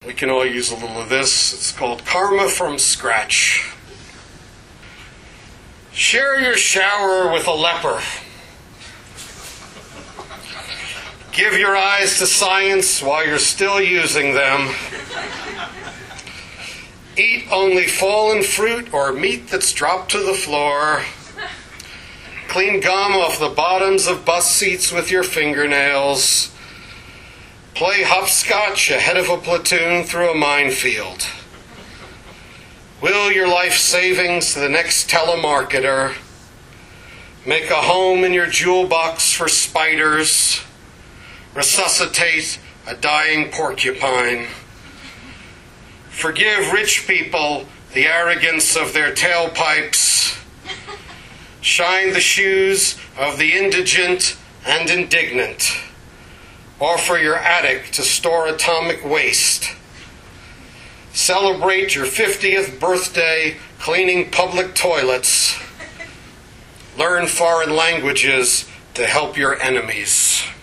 We can all use a little of this. It's called Karma from Scratch. Share your shower with a leper. Give your eyes to science while you're still using them. Eat only fallen fruit or meat that's dropped to the floor. Clean gum off the bottoms of bus seats with your fingernails. Play hopscotch ahead of a platoon through a minefield. Will your life savings to the next telemarketer. Make a home in your jewel box for spiders. Resuscitate a dying porcupine. Forgive rich people the arrogance of their tailpipes. Shine the shoes of the indigent and indignant. Offer your attic to store atomic waste. Celebrate your 50th birthday cleaning public toilets. Learn foreign languages to help your enemies.